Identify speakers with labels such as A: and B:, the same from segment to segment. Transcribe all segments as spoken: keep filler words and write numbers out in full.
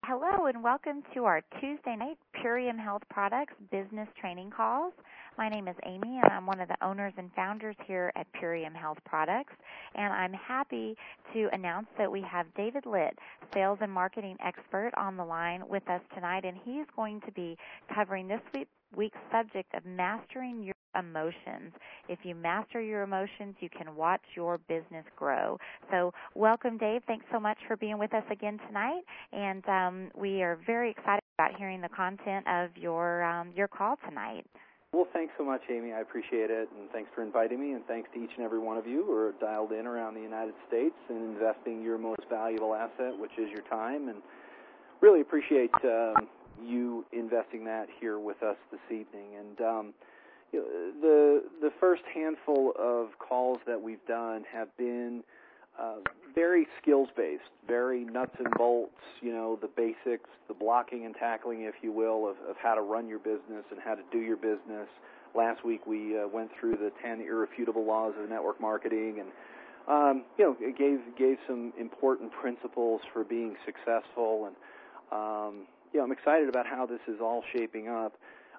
A: Hello and welcome to our Tuesday night Purium Health Products business training calls. My name is Amy and I'm one of the owners and founders here at Purium Health Products, and I'm happy to announce that we have David Litt, sales and marketing expert, on the line with us tonight, and he's going to be covering this week's subject of mastering your emotions. If you master your emotions, you can watch your business grow. So welcome, Dave. Thanks so much for being with us again tonight, and um, we are very excited about hearing the content of your um, your call tonight.
B: Well, thanks so much, Amy. I appreciate it, and thanks for inviting me, and thanks to each and every one of you who are dialed in around the United States and investing your most valuable asset, which is your time, and really appreciate um, you investing that here with us this evening. And um, you know, the the first handful of calls that we've done have been uh, very skills-based, very nuts and bolts, you know, the basics, the blocking and tackling, if you will, of, of how to run your business and how to do your business. Last week we uh, went through the ten irrefutable laws of network marketing, and um, you know, it gave gave some important principles for being successful. And um, you know, I'm excited about how this is all shaping up.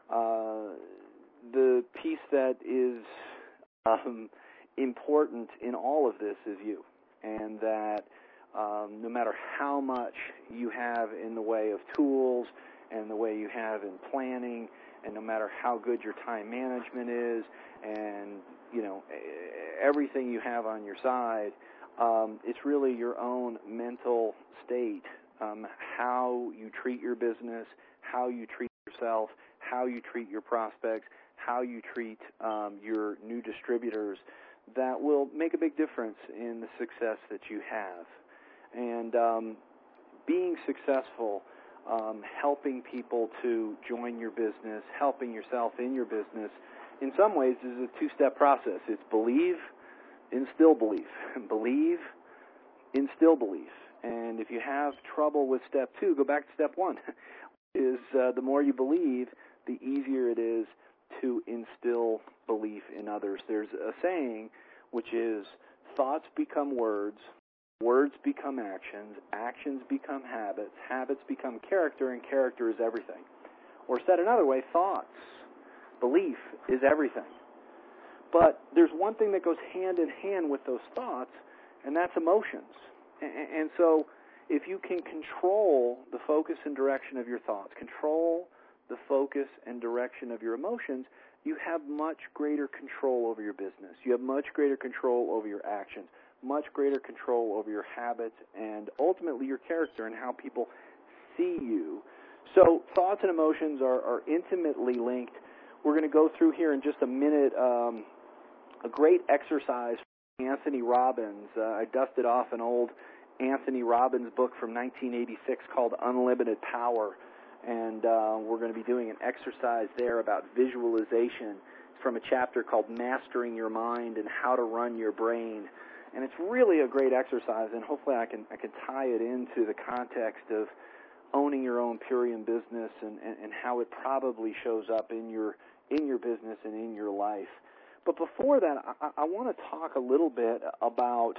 B: Uh, the piece that is um, important in all of this is you. And that um, no matter how much you have in the way of tools and the way you have in planning, and no matter how good your time management is, and you know everything you have on your side, um, it's really your own mental state, um, how you treat your business, how you treat yourself, how you treat your prospects, how you treat um, your new distributors, that will make a big difference in the success that you have. And um, being successful, um, helping people to join your business, helping yourself in your business, in some ways is a two-step process. It's believe, instill belief. Believe, instill belief. And if you have trouble with step two, go back to step one. is uh, the more you believe, the easier it is to instill belief in others. There's a saying which is, thoughts become words, words become actions, actions become habits, habits become character, and character is everything. Or said another way, thoughts, belief is everything. But there's one thing that goes hand in hand with those thoughts, and that's emotions. And so if you can control the focus and direction of your thoughts, control the focus and direction of your emotions, you have much greater control over your business. You have much greater control over your actions, much greater control over your habits, and ultimately your character and how people see you. So thoughts and emotions are, are intimately linked. We're going to go through here in just a minute um, a great exercise from Anthony Robbins. Uh, I dusted off an old Anthony Robbins book from nineteen eighty-six called Unlimited Power. And uh, we're going to be doing an exercise there about visualization from a chapter called Mastering Your Mind and How to Run Your Brain. And it's really a great exercise, and hopefully I can I can tie it into the context of owning your own Purium business and, and, and how it probably shows up in your in your business and in your life. But before that, I, I want to talk a little bit about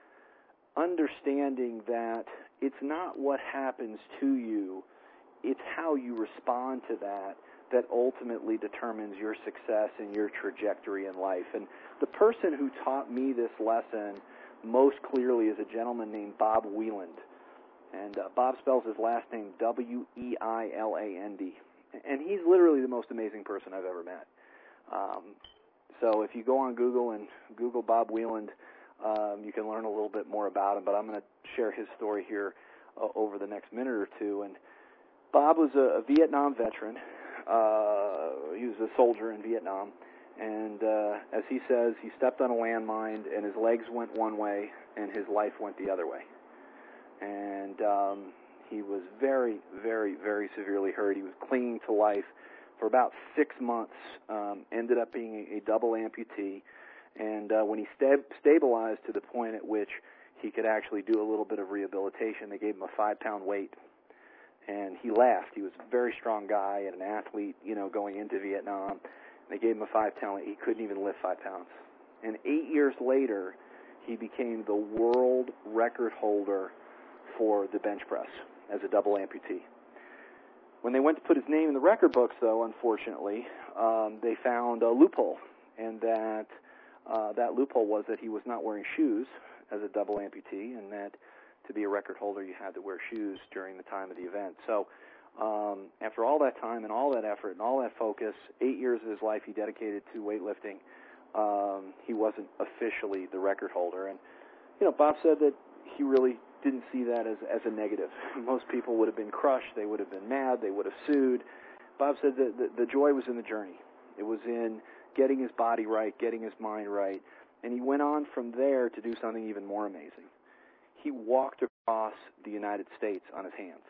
B: understanding that it's not what happens to you, it's how you respond to that that ultimately determines your success and your trajectory in life. And the person who taught me this lesson most clearly is a gentleman named Bob Wieland. And uh, Bob spells his last name W E I L A N D. And he's literally the most amazing person I've ever met. Um, so if you go on Google and Google Bob Wieland, um, you can learn a little bit more about him. But I'm going to share his story here uh, over the next minute or two. And Bob was a, a Vietnam veteran. Uh, he was a soldier in Vietnam. And uh, as he says, he stepped on a landmine, and his legs went one way, and his life went the other way. And um, he was very, very, very severely hurt. He was clinging to life for about six months, um, ended up being a, a double amputee. And uh, when he sta- stabilized to the point at which he could actually do a little bit of rehabilitation, they gave him a five-pound weight. And he laughed. He was a very strong guy and an athlete, you know, going into Vietnam. They gave him a five-pound. He couldn't even lift five pounds. And eight years later, he became the world record holder for the bench press. as a double amputee. When they went to put his name in the record books, though, unfortunately, um, they found a loophole, and that uh, that loophole was that he was not wearing shoes as a double amputee, and that to be a record holder, you had to wear shoes during the time of the event. So um, after all that time and all that effort and all that focus, eight years of his life he dedicated to weightlifting, um, he wasn't officially the record holder. And, you know, Bob said that he really didn't see that as, as a negative. Most people would have been crushed. They would have been mad. They would have sued. Bob said that the, the joy was in the journey. It was in getting his body right, getting his mind right. And he went on from there to do something even more amazing. He walked across the United States on his hands.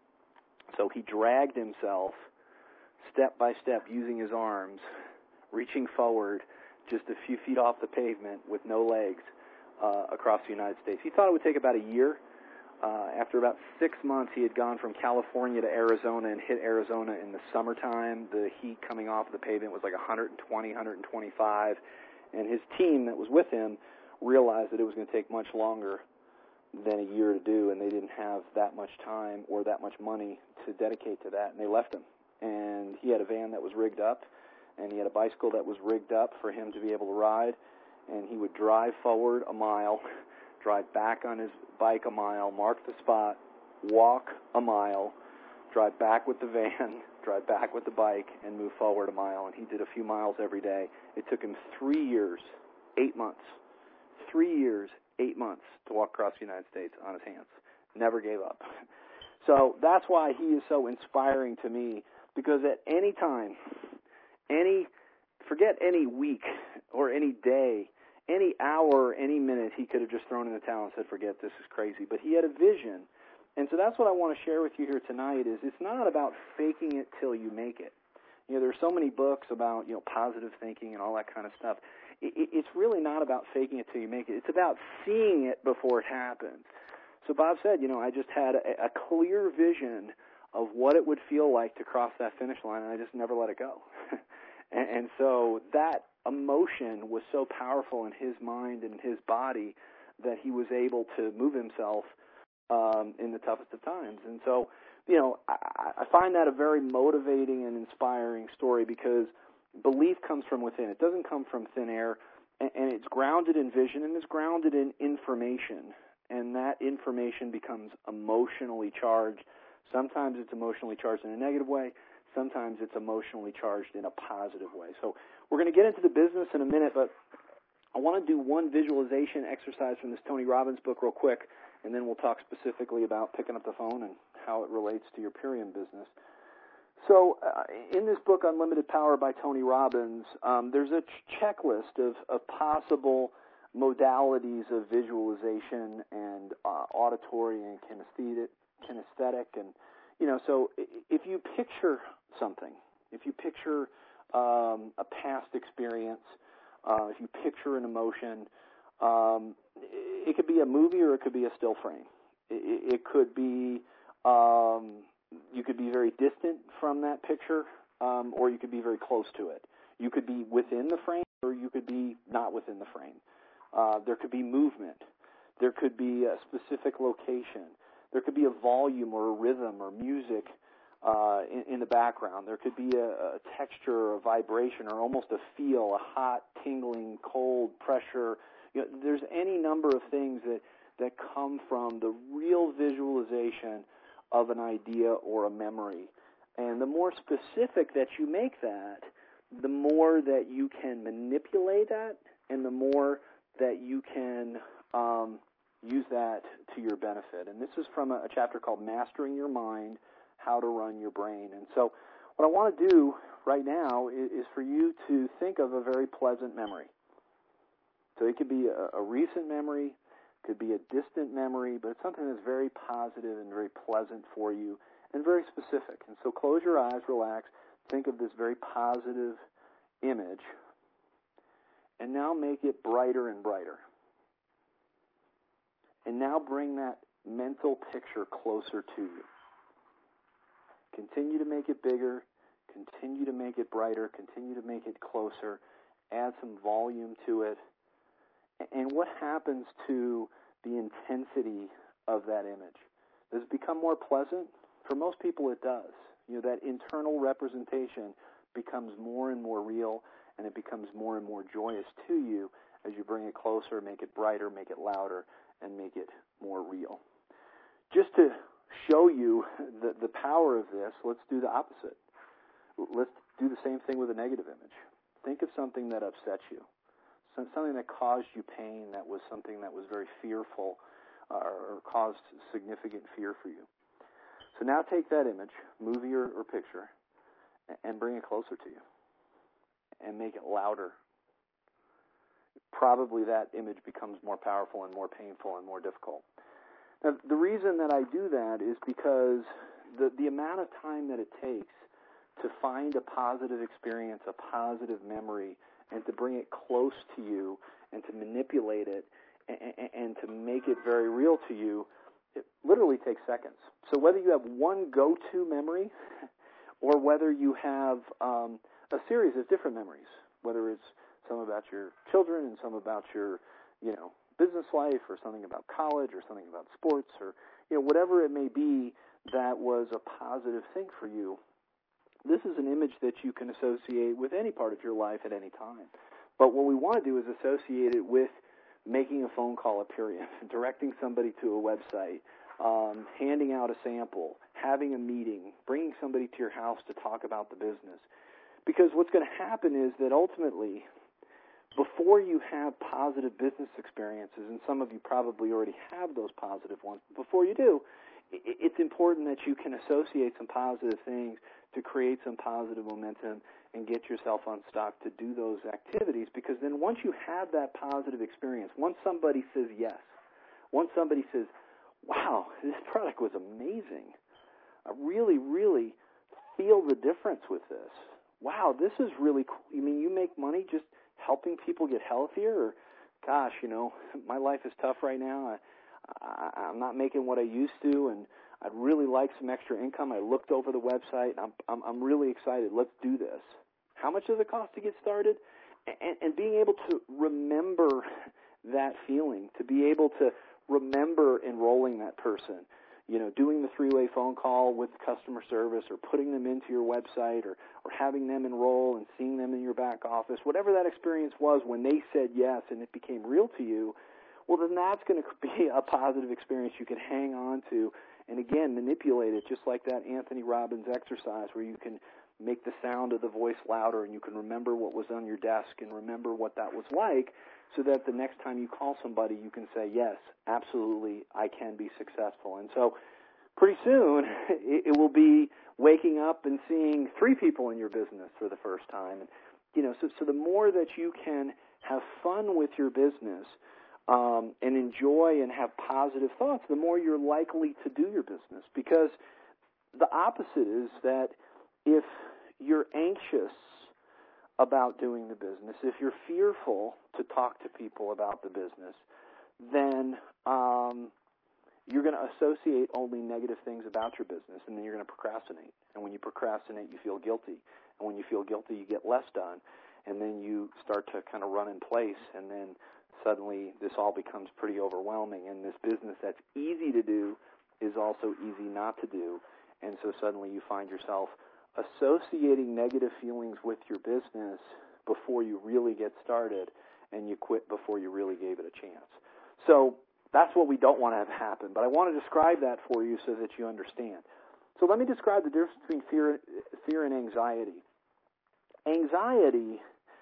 B: So he dragged himself step by step using his arms, reaching forward just a few feet off the pavement with no legs uh, across the United States. He thought it would take about a year. Uh, after about six months, he had gone from California to Arizona and hit Arizona in the summertime. The heat coming off the pavement was like one twenty, one twenty-five, and his team that was with him realized that it was going to take much longer than a year to do, and they didn't have that much time or that much money to dedicate to that, and they left him. And he had a van that was rigged up, and he had a bicycle that was rigged up for him to be able to ride, and he would drive forward a mile, drive back on his bike a mile, mark the spot, walk a mile, drive back with the van, drive back with the bike, and move forward a mile. And he did a few miles every day. It took him three years, eight months, three years, eight months to walk across the United States on his hands. Never gave up. So that's why he is so inspiring to me, because at any time, any, forget any week or any day, any hour, any minute, he could have just thrown in the towel and said, forget, this is crazy. But he had a vision. And so that's what I want to share with you here tonight is it's not about faking it till you make it. You know, there's so many books about, you know, positive thinking and all that kind of stuff. It, it's really not about faking it till you make it. It's about seeing it before it happens. So Bob said, you know, I just had a, a clear vision of what it would feel like to cross that finish line, and I just never let it go. and, and so that emotion was so powerful in his mind and his body that he was able to move himself um, in the toughest of times. And so, you know, I, I find that a very motivating and inspiring story because belief comes from within. It doesn't come from thin air, and, and it's grounded in vision and it's grounded in information, and that information becomes emotionally charged. Sometimes it's emotionally charged in a negative way. Sometimes it's emotionally charged in a positive way. So we're going to get into the business in a minute, but I want to do one visualization exercise from this Tony Robbins book real quick, and then we'll talk specifically about picking up the phone and how it relates to your Purium business. So uh, in this book, Unlimited Power by Tony Robbins, um, there's a ch- checklist of, of possible modalities of visualization and uh, auditory and kinesthetic, kinesthetic. And, you know, so if you picture something, if you picture um, a past experience, uh, if you picture an emotion, um, it could be a movie or it could be a still frame. It, it could be... Um, You could be very distant from that picture, um, or you could be very close to it. You could be within the frame, or you could be not within the frame. Uh, there could be movement. There could be a specific location. There could be a volume or a rhythm or music uh, in, in the background. There could be a, a texture or a vibration or almost a feel, a hot, tingling, cold, pressure. You know, there's any number of things that, that come from the real visualization of an idea or a memory. And the more specific that you make that, the more that you can manipulate that and the more that you can um, use that to your benefit. And this is from a, a chapter called Mastering Your Mind, How to Run Your Brain. And so what I want to do right now is, is for you to think of a very pleasant memory. So it could be a, a recent memory, could be a distant memory, but it's something that's very positive and very pleasant for you and very specific. And so close your eyes, relax, think of this very positive image, and now make it brighter and brighter. And now bring that mental picture closer to you. Continue to make it bigger, continue to make it brighter, continue to make it closer, add some volume to it. And what happens to the intensity of that image? Does it become more pleasant? For most people, it does. You know, that internal representation becomes more and more real, and it becomes more and more joyous to you as you bring it closer, make it brighter, make it louder, and make it more real. Just to show you the, the power of this, let's do the opposite. Let's do the same thing with a negative image. Think of something that upset you, something that caused you pain, that was something that was very fearful uh, or caused significant fear for you. So now take that image, movie or, or picture, and bring it closer to you and make it louder. Probably that image becomes more powerful and more painful and more difficult. Now, the reason that I do that is because the, the amount of time that it takes to find a positive experience, a positive memory, and to bring it close to you and to manipulate it and, and to make it very real to you, it literally takes seconds. So whether you have one go-to memory or whether you have um, a series of different memories, whether it's some about your children and some about your, you know, business life or something about college or something about sports or, you know, whatever it may be that was a positive thing for you, this is an image that you can associate with any part of your life at any time. But what we want to do is associate it with making a phone call at Purium, directing somebody to a website, um, handing out a sample, having a meeting, bringing somebody to your house to talk about the business. Because what's going to happen is that ultimately, before you have positive business experiences, and some of you probably already have those positive ones, before you do, it's important that you can associate some positive things to create some positive momentum and get yourself unstuck to do those activities, because then once you have that positive experience, once somebody says yes, once somebody says, wow, this product was amazing, I really, really feel the difference with this. Wow, this is really cool. You mean you make money just helping people get healthier? Or, gosh, you know, my life is tough right now. I, I, I'm not making what I used to, and I'd really like some extra income. I looked over the website, and I'm, I'm, I'm really excited. Let's do this. How much does it cost to get started? And, and being able to remember that feeling, to be able to remember enrolling that person, you know, doing the three-way phone call with customer service or putting them into your website or, or having them enroll and seeing them in your back office, whatever that experience was when they said yes and it became real to you, well, then that's going to be a positive experience you can hang on to and, again, manipulate it just like that Anthony Robbins exercise where you can make the sound of the voice louder and you can remember what was on your desk and remember what that was like so that the next time you call somebody you can say, yes, absolutely, I can be successful. And so pretty soon it, it will be waking up and seeing three people in your business for the first time. And, you know, so, so the more that you can have fun with your business um, and enjoy and have positive thoughts, the more you're likely to do your business. Because the opposite is that if you're anxious about doing the business, if you're fearful to talk to people about the business, then um, you're going to associate only negative things about your business, and then you're going to procrastinate. And when you procrastinate, you feel guilty. And when you feel guilty, you get less done. And then you start to kind of run in place, and then suddenly this all becomes pretty overwhelming. And this business that's easy to do is also easy not to do. And so suddenly you find yourself associating negative feelings with your business before you really get started, and you quit before you really gave it a chance. So that's what we don't want to have happen, but I want to describe that for you so that you understand. So let me describe the difference between fear, fear and anxiety. Anxiety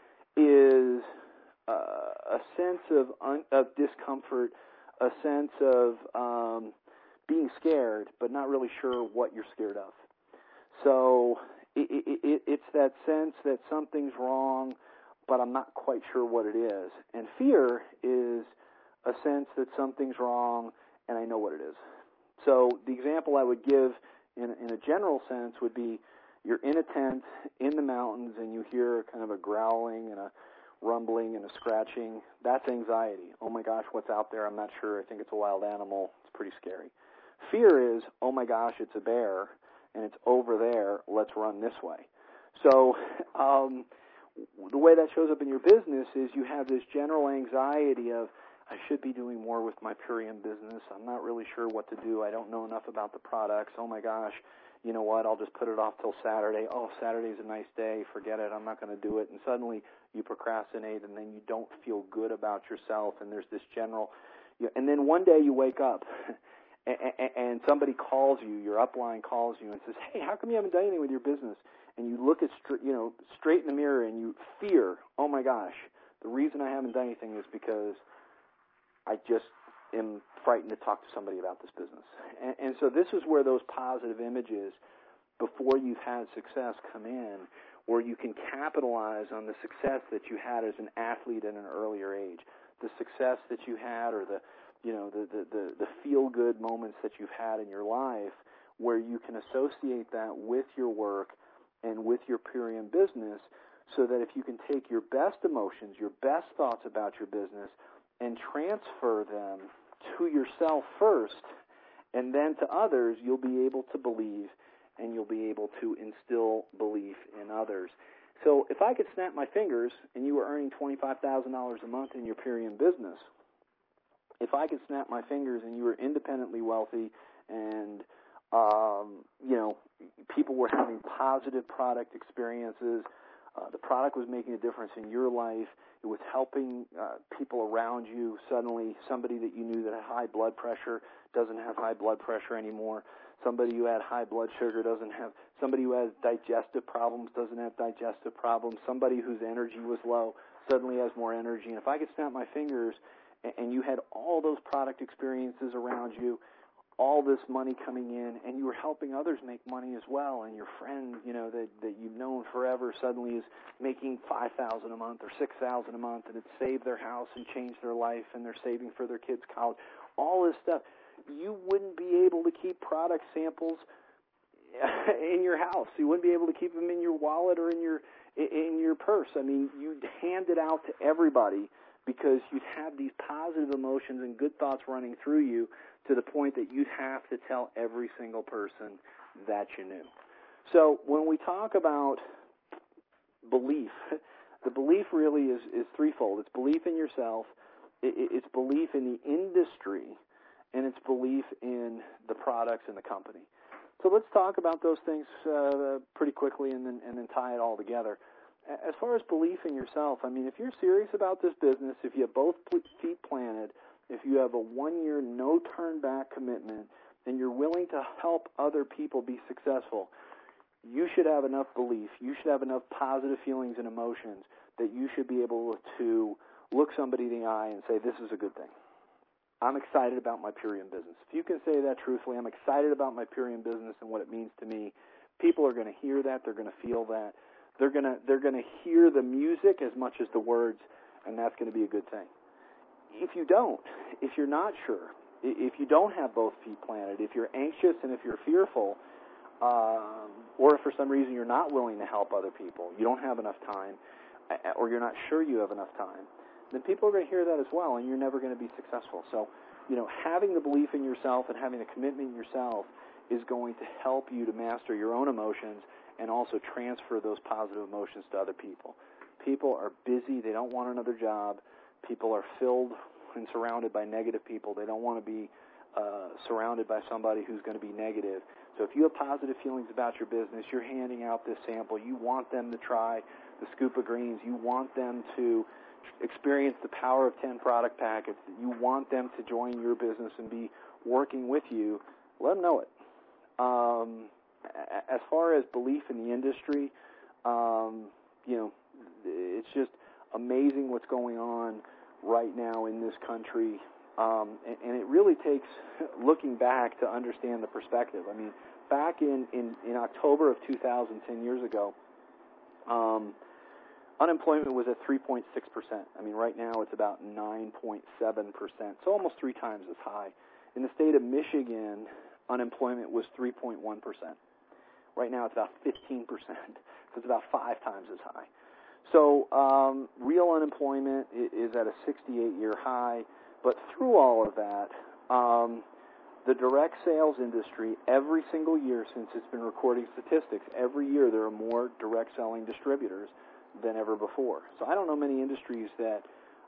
B: is uh, a sense of, un, of discomfort, a sense of um, being scared, but not really sure what you're scared of. So it, it, it's that sense that something's wrong, but I'm not quite sure what it is. And fear is a sense that something's wrong, and I know what it is. So the example I would give in, in a general sense would be you're in a tent in the mountains, and you hear kind of a growling and a rumbling and a scratching. That's anxiety. Oh, my gosh, what's out there? I'm not sure. I think it's a wild animal. It's pretty scary. Fear is, oh, my gosh, it's a bear, and it's over there, let's run this way. So um, the way that shows up in your business is you have this general anxiety of I should be doing more with my Purium business. I'm not really sure what to do. I don't know enough about the products. Oh, my gosh, you know what, I'll just put it off till Saturday. Oh, Saturday's a nice day. Forget it. I'm not going to do it. And suddenly you procrastinate, and then you don't feel good about yourself, and there's this general you – and then one day you wake up and, and somebody calls you, your upline calls you and says, hey, how come you haven't done anything with your business? And you look at – you know, straight in the mirror and you fear, oh, my gosh, the reason I haven't done anything is because I just am frightened to talk to somebody about this business. And, and so this is where those positive images before you've had success come in, where you can capitalize on the success that you had as an athlete at an earlier age, the success that you had or the, you know, the, the, the, the feel-good moments that you've had in your life, where you can associate that with your work and with your Purium business, so that if you can take your best emotions, your best thoughts about your business, and transfer them to yourself first, and then to others, you'll be able to believe, and you'll be able to instill belief in others. So if I could snap my fingers and you were earning twenty-five thousand dollars a month in your Purium business, if I could snap my fingers and you were independently wealthy and, um, you know, people were having positive product experiences, uh, the product was making a difference in your life, it was helping uh, people around you. Suddenly, somebody that you knew that had high blood pressure doesn't have high blood pressure anymore. Somebody who had high blood sugar doesn't have, somebody who has digestive problems doesn't have digestive problems. Somebody whose energy was low suddenly has more energy. And if I could snap my fingers and, and you had all those product experiences around you, all this money coming in, and you were helping others make money as well, and your friend, you know, that, that you've known forever suddenly is making five thousand dollars a month or six thousand dollars a month, and it saved their house and changed their life, and they're saving for their kids' college, all this stuff. You wouldn't be able to keep product samples in your house. You wouldn't be able to keep them in your wallet or in your in your purse. I mean, you'd hand it out to everybody because you'd have these positive emotions and good thoughts running through you to the point that you'd have to tell every single person that you knew. So when we talk about belief, the belief really is, is threefold. It's belief in yourself, it's belief in the industry, and it's belief in the products and the company. So let's talk about those things uh, pretty quickly and then, and then tie it all together. As far as belief in yourself, I mean, if you're serious about this business, if you have both feet planted, if you have a one-year, no-turn-back commitment, and you're willing to help other people be successful, you should have enough belief, you should have enough positive feelings and emotions that you should be able to look somebody in the eye and say, this is a good thing. I'm excited about my Purium business. If you can say that truthfully, I'm excited about my Purium business and what it means to me, people are going to hear that, they're going to feel that, they're going to they're going to hear the music as much as the words, and that's going to be a good thing. If you don't, if you're not sure, if you don't have both feet planted, if you're anxious and if you're fearful, um, or if for some reason you're not willing to help other people, you don't have enough time, or you're not sure you have enough time, then people are going to hear that as well, and you're never going to be successful. So, you know, having the belief in yourself and having the commitment in yourself is going to help you to master your own emotions and also transfer those positive emotions to other people. People are busy. They don't want another job. People are filled and surrounded by negative people. They don't want to be uh, surrounded by somebody who's going to be negative. So if you have positive feelings about your business, you're handing out this sample. You want them to try the Scoop of Greens. You want them to experience the power of ten product packets. You want them to join your business and be working with you. Let them know it. Um, as far as belief in the industry, um, you know, it's just amazing what's going on right now in this country, um, and, and it really takes looking back to understand the perspective. I mean, back in, in, in October of two thousand, ten years ago, um, unemployment was at three point six percent. I mean, right now it's about nine point seven percent, so almost three times as high. In the state of Michigan, unemployment was three point one percent. Right now it's about fifteen percent, so it's about five times as high. So um, real unemployment is at a sixty-eight year high, but through all of that, um, the direct sales industry, every single year since it's been recording statistics, every year there are more direct selling distributors than ever before. So I don't know many industries that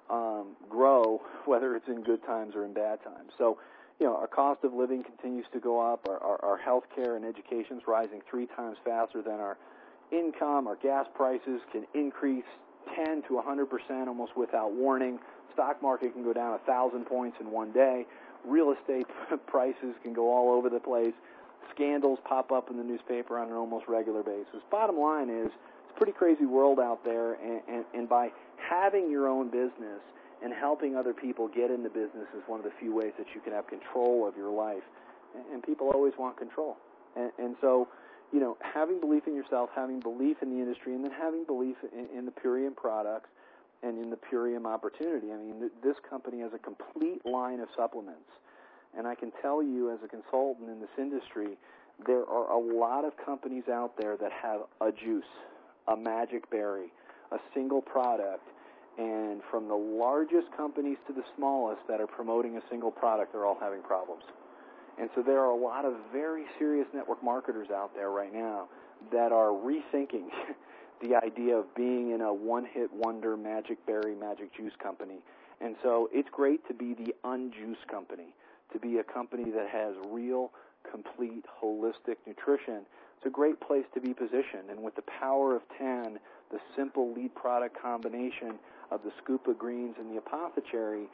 B: um, grow, whether it's in good times or in bad times. So, you know, our cost of living continues to go up. Our, our, our health care and education is rising three times faster than our income. Our gas prices can increase ten to one hundred percent almost without warning. Stock market can go down one thousand points in one day. Real estate prices can go all over the place. Scandals pop up in the newspaper on an almost regular basis. Bottom line is, it's a pretty crazy world out there, and, and, and by having your own business and helping other people get into business is one of the few ways that you can have control of your life. And, and people always want control. And, and so, you know, having belief in yourself, having belief in the industry, and then having belief in, in the Purium products and in the Purium opportunity. I mean, th- this company has a complete line of supplements. And I can tell you as a consultant in this industry, there are a lot of companies out there that have a juice, a magic berry, a single product. And from the largest companies to the smallest that are promoting a single product, they're all having problems. And so there are a lot of very serious network marketers out there right now that are rethinking the idea of being in a one-hit wonder magic berry, magic juice company. And so it's great to be the unjuice company, to be a company that has real, complete, holistic nutrition. It's a great place to be positioned. And with the power of ten, the simple lead product combination of the Scoop of Greens and the Apothecary,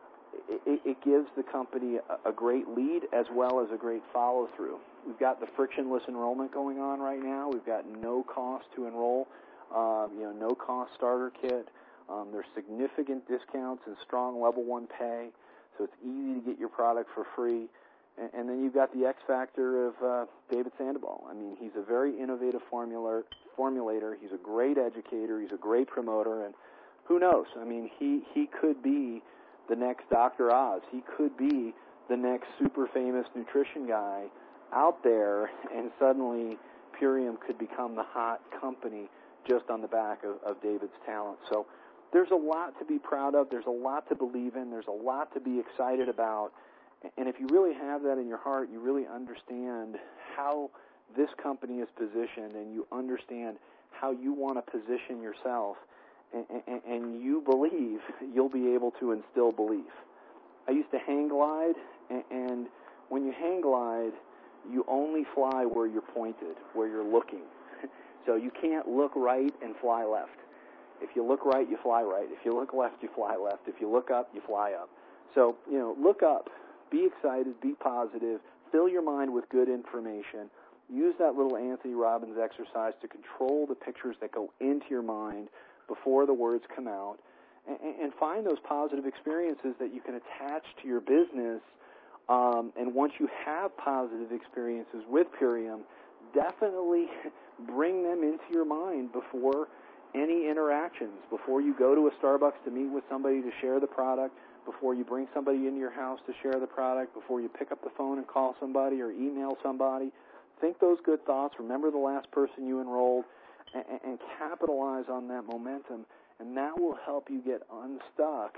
B: it, it gives the company a, a great lead as well as a great follow-through. We've got the frictionless enrollment going on right now. We've got no cost to enroll, um, you know, no cost starter kit. Um, there's significant discounts and strong level one pay, so it's easy to get your product for free. And, and then you've got the X factor of uh, David Sandoval. I mean, he's a very innovative formula, formulator. He's a great educator. He's a great promoter. And who knows? I mean, he, he could be the next Doctor Oz. He could be the next super famous nutrition guy out there, and suddenly Purium could become the hot company just on the back of, of David's talent. So there's a lot to be proud of. There's a lot to believe in. There's a lot to be excited about. And if you really have that in your heart, you really understand how this company is positioned, and you understand how you want to position yourself, and, and, and you believe, you'll be able to instill belief. I used to hang glide, and, and when you hang glide, you only fly where you're pointed, where you're looking. So you can't look right and fly left. If you look right, you fly right. If you look left, you fly left. If you look up, you fly up. So, you know, look up. Be excited. Be positive. Fill your mind with good information. Use that little Anthony Robbins exercise to control the pictures that go into your mind before the words come out, and, and find those positive experiences that you can attach to your business. Um, and once you have positive experiences with Purium, definitely bring them into your mind before any interactions, before you go to a Starbucks to meet with somebody to share the product, before you bring somebody into your house to share the product, before you pick up the phone and call somebody or email somebody. Think those good thoughts. Remember the last person you enrolled, and, and capitalize on that momentum, and that will help you get unstuck,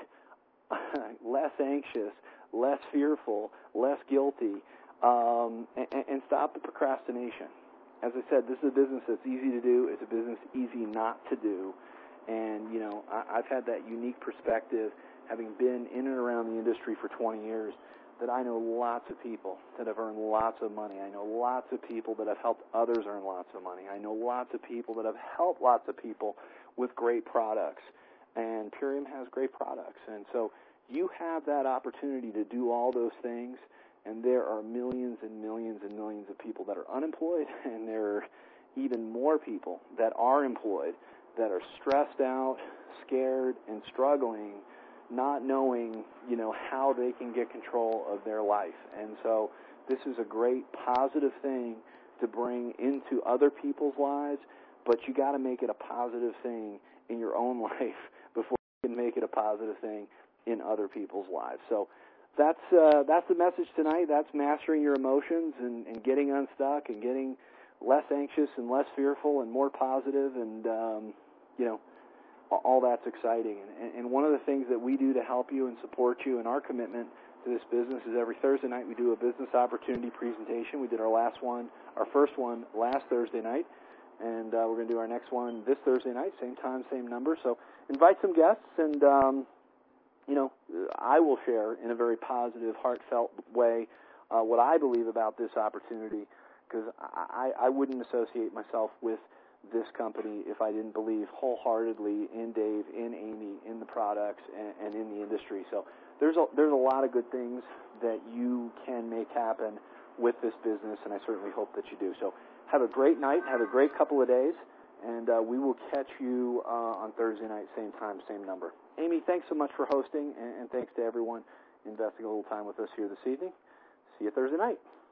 B: less anxious, less fearful, less guilty, um, and, and stop the procrastination. As I said, this is a business that's easy to do. It's a business easy not to do. And, you know, I, I've had that unique perspective, having been in and around the industry for twenty years, that I know lots of people that have earned lots of money. I know lots of people that have helped others earn lots of money. I know lots of people that have helped lots of people with great products. And Purium has great products. And so you have that opportunity to do all those things. And there are millions and millions and millions of people that are unemployed, and there are even more people that are employed that are stressed out, scared, and struggling, not knowing, you know, how they can get control of their life. And so this is a great positive thing to bring into other people's lives, but you got to make it a positive thing in your own life before you can make it a positive thing in other people's lives. So that's uh, that's the message tonight. That's mastering your emotions and, and getting unstuck and getting less anxious and less fearful and more positive, and um, you know, all that's exciting. And, and one of the things that we do to help you and support you in our commitment to this business is every Thursday night we do a business opportunity presentation. We did our last one, our first one last Thursday night, and uh, we're going to do our next one this Thursday night, same time, same number. So invite some guests and um, you know, I will share in a very positive, heartfelt way uh, what I believe about this opportunity, because I, I wouldn't associate myself with this company if I didn't believe wholeheartedly in Dave, in Amy, in the products, and, and in the industry. So there's a, there's a lot of good things that you can make happen with this business, and I certainly hope that you do. So have a great night, have a great couple of days, and uh, we will catch you uh, on Thursday night, same time, same number. Amy, thanks so much for hosting, and, and thanks to everyone investing a little time with us here this evening. See you Thursday night.